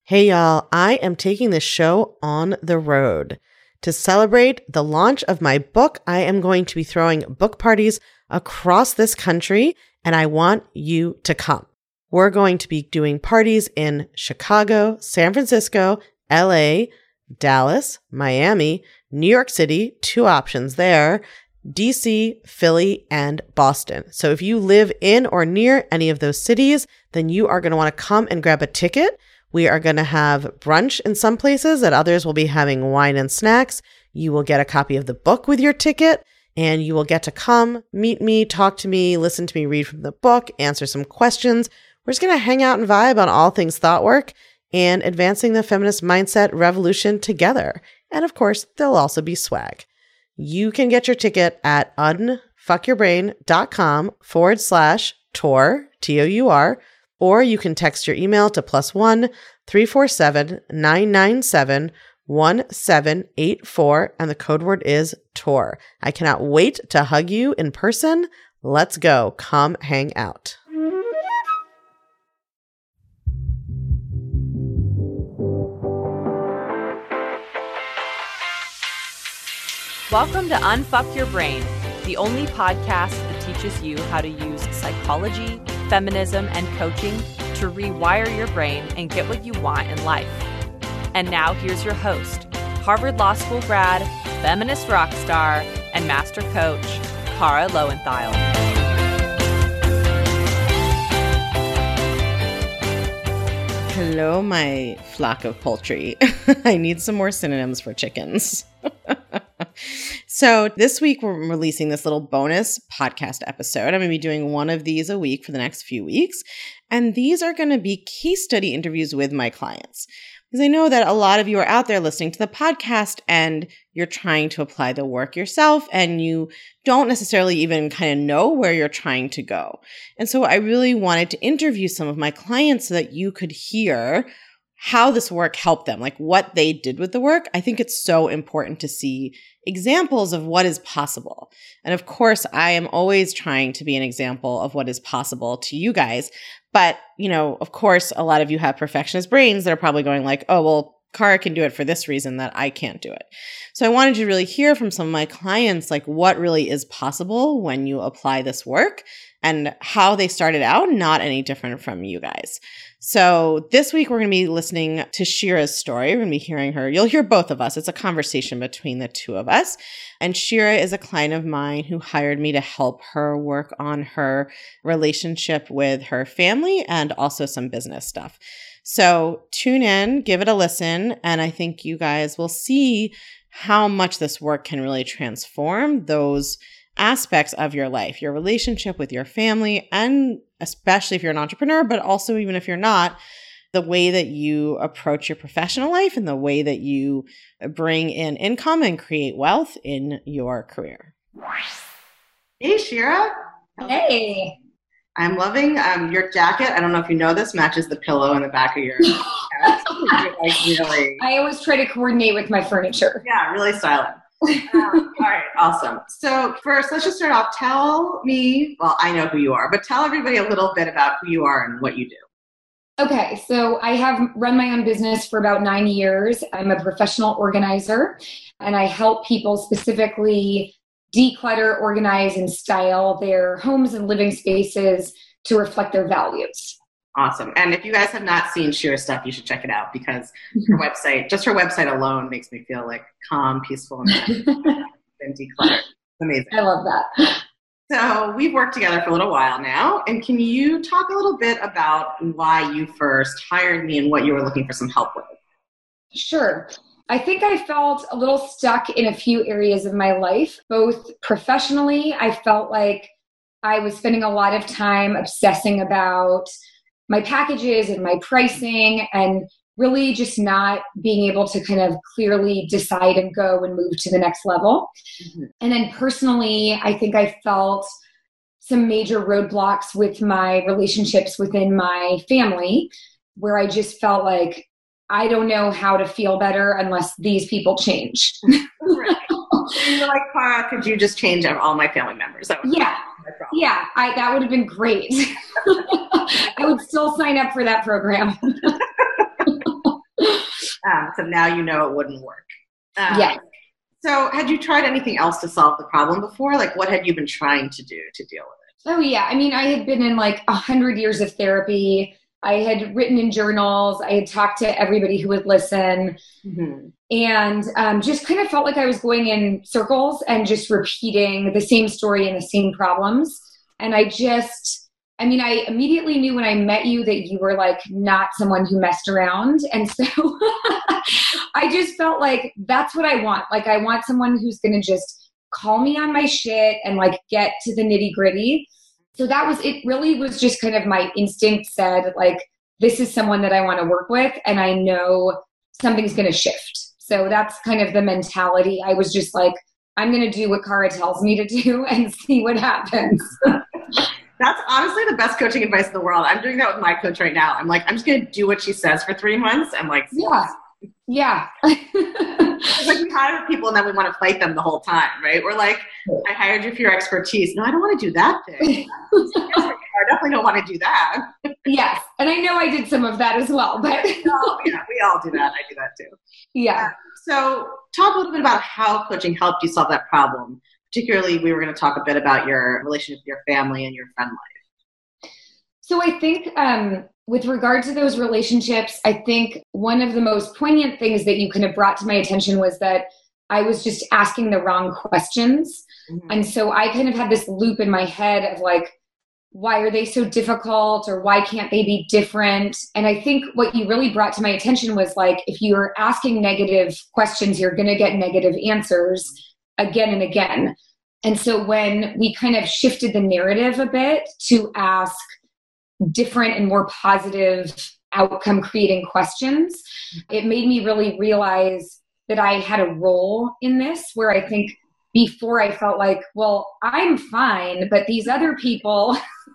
Hey y'all, I am taking this show on the road. To celebrate the launch of my book, I am going to be throwing book parties across this country, and I want you to come. We're going to be doing parties in Chicago, San Francisco, LA, Dallas, Miami, New York City, 2 options there, DC, Philly, and Boston. So if you live in or near any of those cities, then you are going to want to come and grab a ticket. We are going to have brunch in some places, at others we'll be having wine and snacks. You will get a copy of the book with your ticket, and you will get to come, meet me, talk to me, listen to me read from the book, answer some questions. We're just going to hang out and vibe on all things thought work and advancing the feminist mindset revolution together. And of course, there'll also be swag. You can get your ticket at unfuckyourbrain.com/tour, T-O-U-R, or you can text your email to +1 347 997 1784, and the code word is TOUR. I cannot wait to hug you in person. Let's go. Come hang out. Welcome to Unfuck Your Brain, the only podcast that teaches you how to use psychology, feminism, and coaching to rewire your brain and get what you want in life. And now here's your host, Harvard Law School grad, feminist rock star, and master coach, Kara Loewentheil. Hello, my flock of poultry. I need some more synonyms for chickens. So this week, we're releasing this little bonus podcast episode. I'm going to be doing one of these a week for the next few weeks. And these are going to be case study interviews with my clients. Because I know that a lot of you are out there listening to the podcast and you're trying to apply the work yourself and you don't necessarily even kind of know where you're trying to go. And so I really wanted to interview some of my clients so that you could hear how this work helped them, like what they did with the work. I think it's so important to see examples of what is possible. And of course, I am always trying to be an example of what is possible to you guys. But, of course, a lot of you have perfectionist brains that are probably going like, oh, well, Kara can do it for this reason that I can't do it. So I wanted to really hear from some of my clients, like what really is possible when you apply this work and how they started out, not any different from you guys. So this week, we're going to be listening to Shira's story. We're going to be hearing her. You'll hear both of us. It's a conversation between the two of us. And Shira is a client of mine who hired me to help her work on her relationship with her family and also some business stuff. So tune in, give it a listen, and I think you guys will see how much this work can really transform those aspects of your life, your relationship with your family, and especially if you're an entrepreneur, but also even if you're not, the way that you approach your professional life and the way that you bring in income and create wealth in your career. Hey, Shira. Hey. I'm loving your jacket. I don't know if you know this, matches the pillow in the back of your head. Really... I always try to coordinate with my furniture. Yeah, really stylish. All right, awesome. So first, let's just start off. Tell me, well, I know who you are, but tell everybody a little bit about who you are and what you do. Okay, so I have run my own business for about 9 years. I'm a professional organizer, and I help people specifically declutter, organize, and style their homes and living spaces to reflect their values. Awesome. And if you guys have not seen Shira's stuff, you should check it out because her website alone makes me feel like calm, peaceful, and decluttered. Amazing. I love that. So we've worked together for a little while now. And can you talk a little bit about why you first hired me and what you were looking for some help with? Sure. I think I felt a little stuck in a few areas of my life, both professionally. I felt like I was spending a lot of time obsessing about my packages and my pricing and really just not being able to kind of clearly decide and go and move to the next level. Mm-hmm. And then personally, I think I felt some major roadblocks with my relationships within my family, where I just felt like, I don't know how to feel better unless these people change. Right. You're like, Kara, could you just change all my family members? Yeah. That would have been great. I would still sign up for that program. So now you know it wouldn't work. Yeah. So had you tried anything else to solve the problem before? Like, what had you been trying to do to deal with it? Oh, yeah. I mean, I had been in like 100 years of therapy. I had written in journals. I had talked to everybody who would listen, and just kind of felt like I was going in circles and just repeating the same story and the same problems. And I immediately knew when I met you that you were like not someone who messed around. And so I just felt like that's what I want. Like, I want someone who's going to just call me on my shit and like get to the nitty gritty. So that was, it really was just kind of my instinct said, like, this is someone that I want to work with, and I know something's going to shift. So that's kind of the mentality. I was just like, I'm going to do what Cara tells me to do and see what happens. That's honestly the best coaching advice in the world. I'm doing that with my coach right now. I'm like, I'm just going to do what she says for 3 months. I'm like, yeah. It's like we hire people and then we want to fight them the whole time, right? We're like, I hired you for your expertise. No, I don't want to do that thing. I definitely don't want to do that. Yes. And I know I did some of that as well, but yeah, we all do that. I do that too. Yeah. So talk a little bit about how coaching helped you solve that problem. Particularly, we were going to talk a bit about your relationship with your family and your friend life. So I think with regard to those relationships, I think one of the most poignant things that you kind of brought to my attention was that I was just asking the wrong questions. And so I kind of had this loop in my head of like, why are they so difficult, or why can't they be different? And I think what you really brought to my attention was like, if you're asking negative questions, you're going to get negative answers again and again. And so when we kind of shifted the narrative a bit to ask different and more positive outcome creating questions, it made me really realize that I had a role in this, where I think before I felt like, well, I'm fine, but these other people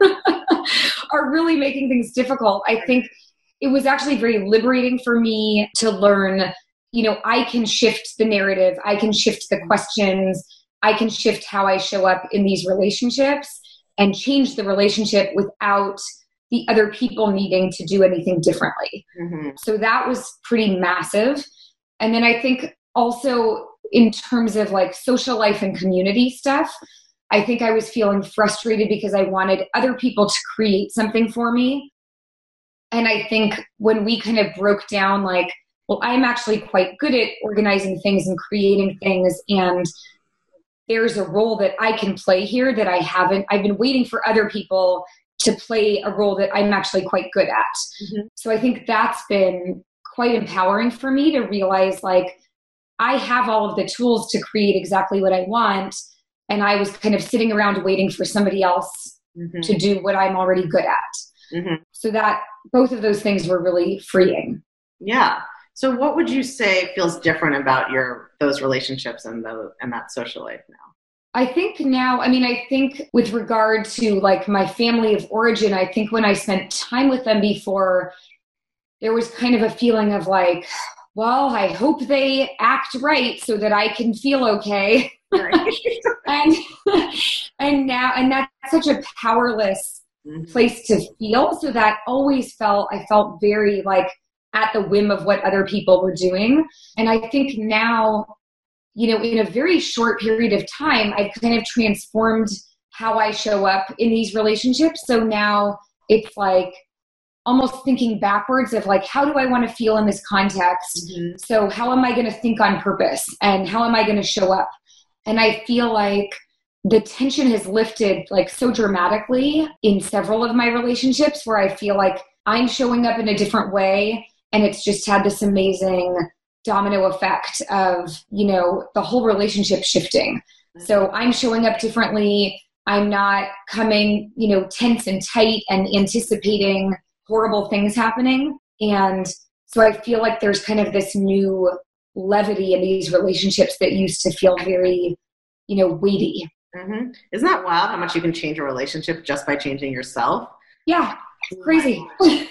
are really making things difficult. I think it was actually very liberating for me to learn, I can shift the narrative. I can shift the questions. I can shift how I show up in these relationships and change the relationship without the other people needing to do anything differently. So that was pretty massive. And then I think also in terms of like social life and community stuff, I think I was feeling frustrated because I wanted other people to create something for me. And I think when we kind of broke down like, well, I'm actually quite good at organizing things and creating things, and there's a role that I can play here that I've been waiting for other people to play a role that I'm actually quite good at. So I think that's been quite empowering for me to realize like, I have all of the tools to create exactly what I want. And I was kind of sitting around waiting for somebody else to do what I'm already good at. So that both of those things were really freeing. Yeah. So what would you say feels different about those relationships and that social life now? I think now, I think with regard to like my family of origin, I think when I spent time with them before, there was kind of a feeling of like, well, I hope they act right so that I can feel okay. and that's such a powerless place to feel. So that always I felt very like at the whim of what other people were doing. And I think now, in a very short period of time, I've kind of transformed how I show up in these relationships. So now it's like almost thinking backwards of like, how do I want to feel in this context? So how am I going to think on purpose, and how am I going to show up? And I feel like the tension has lifted like so dramatically in several of my relationships, where I feel like I'm showing up in a different way. And it's just had this amazing domino effect of, the whole relationship shifting. So I'm showing up differently. I'm not coming, tense and tight and anticipating horrible things happening. And so I feel like there's kind of this new levity in these relationships that used to feel very, weighty. Isn't that wild how much you can change a relationship just by changing yourself? Yeah, it's crazy.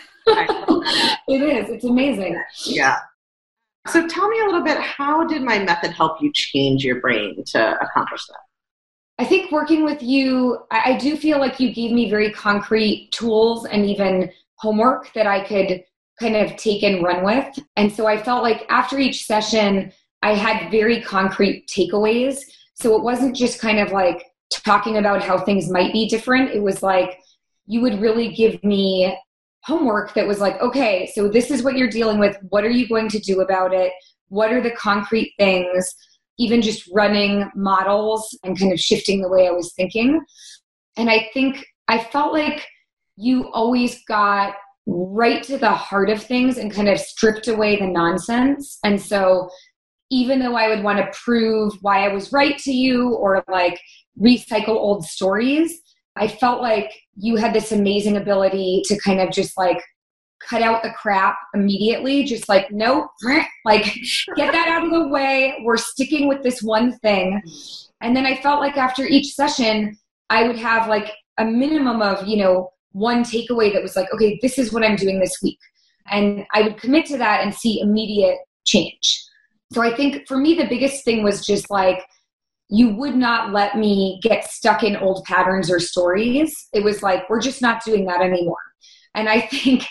It is. It's amazing. Yeah. So tell me a little bit, how did my method help you change your brain to accomplish that? I think working with you, I do feel like you gave me very concrete tools and even homework that I could kind of take and run with. And so I felt like after each session, I had very concrete takeaways. So it wasn't just kind of like talking about how things might be different. It was like, you would really give me homework that was like, okay, so this is what you're dealing with. What are you going to do about it? What are the concrete things? Even just running models and kind of shifting the way I was thinking. And I think I felt like you always got right to the heart of things and kind of stripped away the nonsense. And so even though I would want to prove why I was right to you or like recycle old stories, I felt like you had this amazing ability to kind of just like cut out the crap immediately. Just like, nope, like get that out of the way. We're sticking with this one thing. And then I felt like after each session, I would have like a minimum of, one takeaway that was like, okay, this is what I'm doing this week. And I would commit to that and see immediate change. So I think for me, the biggest thing was just like, you would not let me get stuck in old patterns or stories. It was like, we're just not doing that anymore. And I think,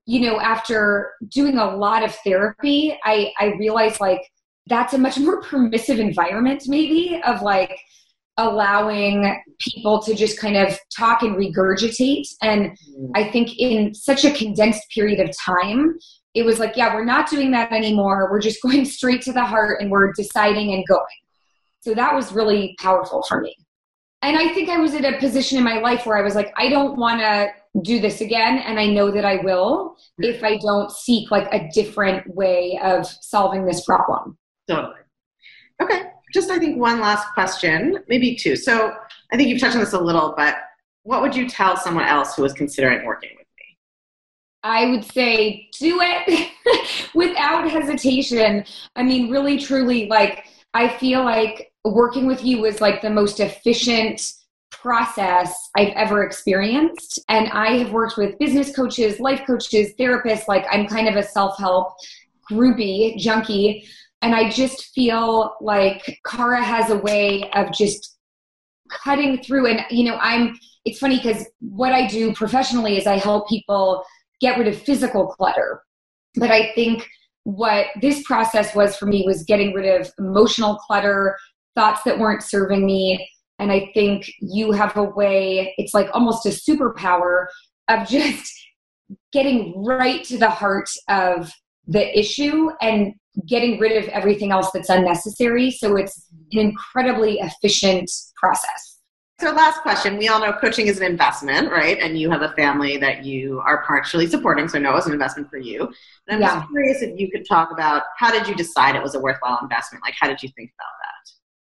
after doing a lot of therapy, I realized like, that's a much more permissive environment maybe of like allowing people to just kind of talk and regurgitate. And I think in such a condensed period of time, it was like, yeah, we're not doing that anymore. We're just going straight to the heart and we're deciding and going. So that was really powerful for me. And I think I was at a position in my life where I was like, I don't want to do this again. And I know that I will if I don't seek like a different way of solving this problem. Totally. Okay. Just, I think one last question, maybe two. So I think you've touched on this a little, but what would you tell someone else who is considering working with me? I would say, do it without hesitation. I mean, really, truly, like, I feel like working with you was like the most efficient process I've ever experienced. And I have worked with business coaches, life coaches, therapists. Like, I'm kind of a self-help groupie, junkie. And I just feel like Cara has a way of just cutting through. And, it's funny because what I do professionally is I help people get rid of physical clutter. But I think what this process was for me was getting rid of emotional clutter, thoughts that weren't serving me. And I think you have a way, it's like almost a superpower of just getting right to the heart of the issue and getting rid of everything else that's unnecessary. So it's an incredibly efficient process. So last question, we all know coaching is an investment, right? And you have a family that you are partially supporting, so no, it's an investment for you. And I'm just curious if you could talk about how did you decide it was a worthwhile investment? Like, how did you think about that?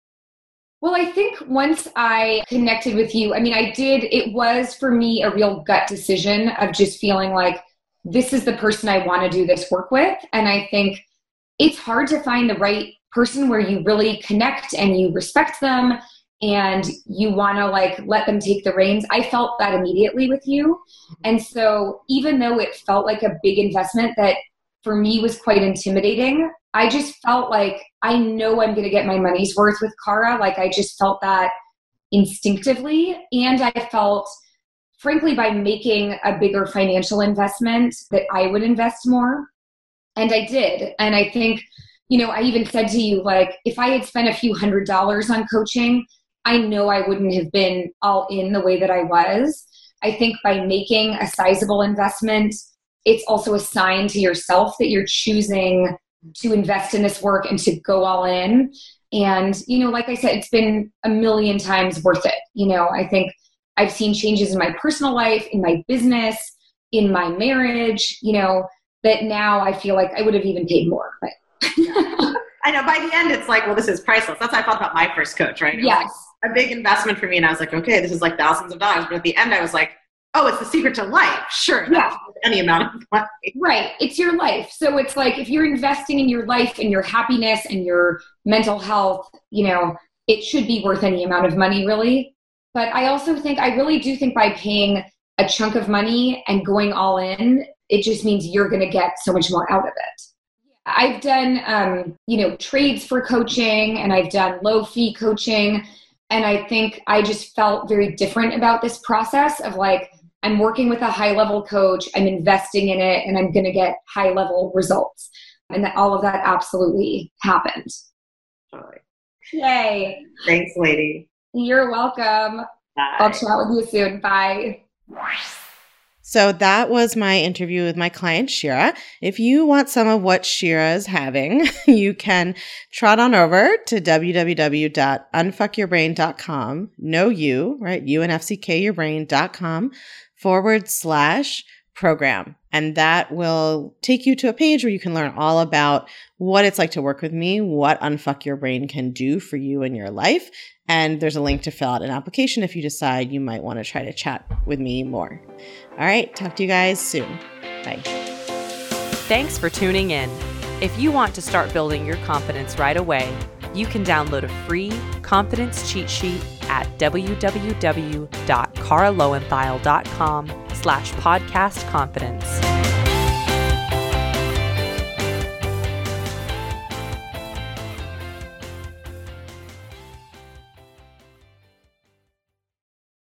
Well, I think once I connected with you, it was for me a real gut decision of just feeling like this is the person I want to do this work with. And I think it's hard to find the right person where you really connect and you respect them and you want to like let them take the reins. I felt that immediately with you. And so even though it felt like a big investment that for me was quite intimidating, I just felt like I know I'm going to get my money's worth with Cara. Like I just felt that instinctively. And I felt, frankly, by making a bigger financial investment that I would invest more. And I did. And I think, I even said to you, like, if I had spent a few $100s on coaching, I know I wouldn't have been all in the way that I was. I think by making a sizable investment, it's also a sign to yourself that you're choosing to invest in this work and to go all in. And, like I said, it's been a million times worth it. I think I've seen changes in my personal life, in my business, in my marriage, that now I feel like I would have even paid more. But I know by the end, it's like, well, this is priceless. That's how I felt about my first coach, right? Yes. A big investment for me. And I was like, okay, this is like thousands of dollars. But at the end, I was like, oh, it's the secret to life. Sure. Yeah. Any amount of money. Right. It's your life. So it's like, if you're investing in your life and your happiness and your mental health, it should be worth any amount of money, really. But I also think, I really do think by paying a chunk of money and going all in, it just means you're going to get so much more out of it. I've done, trades for coaching, and I've done low fee coaching. And I think I just felt very different about this process of like, I'm working with a high-level coach, I'm investing in it, and I'm going to get high-level results. And that all of that absolutely happened. Totally. Yay. Thanks, lady. You're welcome. Bye. I'll chat with you soon. Bye. So that was my interview with my client, Shira. If you want some of what Shira is having, you can trot on over to www.unfuckyourbrain.com. No you, right? unfuckyourbrain.com/program. And that will take you to a page where you can learn all about what it's like to work with me, what Unfuck Your Brain can do for you in your life. And there's a link to fill out an application if you decide you might want to try to chat with me more. All right, talk to you guys soon. Bye. Thanks for tuning in. If you want to start building your confidence right away, you can download a free confidence cheat sheet at www.caralowenthal.com/podcastconfidence.